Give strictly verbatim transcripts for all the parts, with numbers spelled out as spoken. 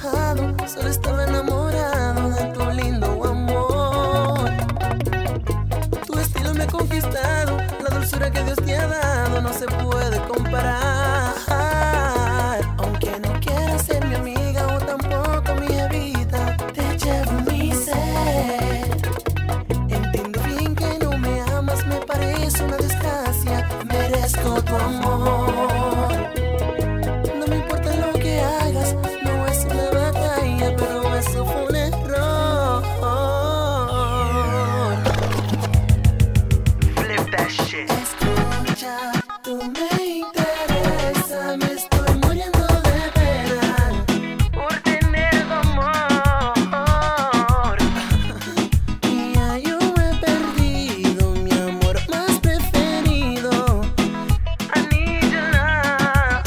dejado, solo estaba enamorado de tu lindo amor. Tu estilo me ha conquistado, la dulzura que Dios te ha dado no se puede comparar. Aunque no quieras ser mi amiga o tampoco mi evita, te llevo en mi ser. Entiendo bien que no me amas, me parece una desgracia, merezco tu amor. No me importa lo que hagas, no es una batalla, pero eso fue un error. Flip that shit. Escucha, tú me interesa, me estoy muriendo de pena Por tener tu amor. y ya yo he perdido mi amor más preferido. I need your love.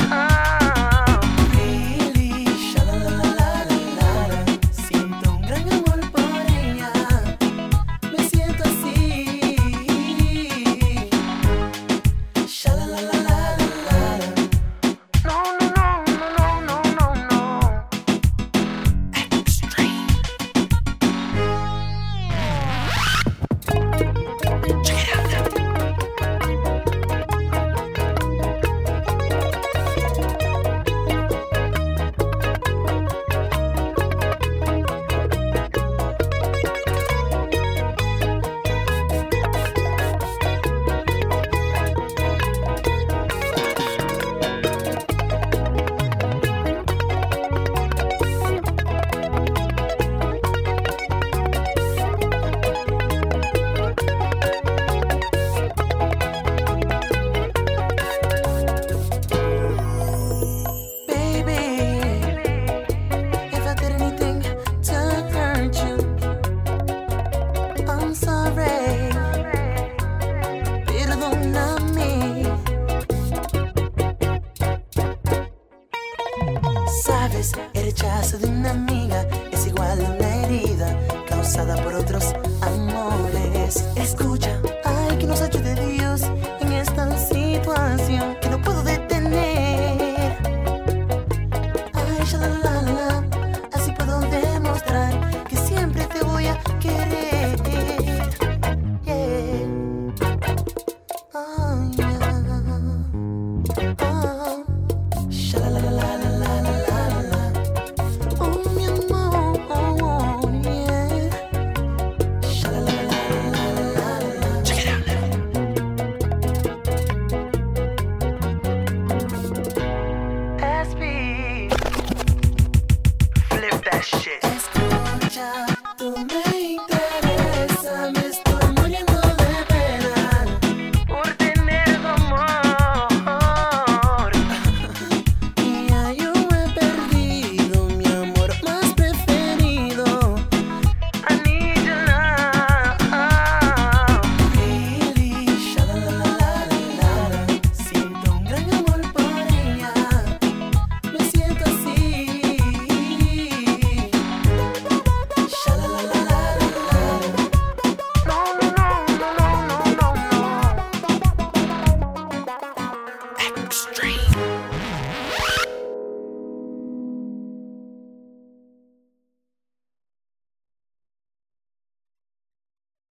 Really, shalalalalala, siento un gran amor por ella, me siento así. Shalalalalala. No, no, no, no, no, no, no, no. Baby, if I did anything to hurt you, I'm sorry. Perdóname. Sabes, el rechazo de una amiga es igual a una herida causada por otros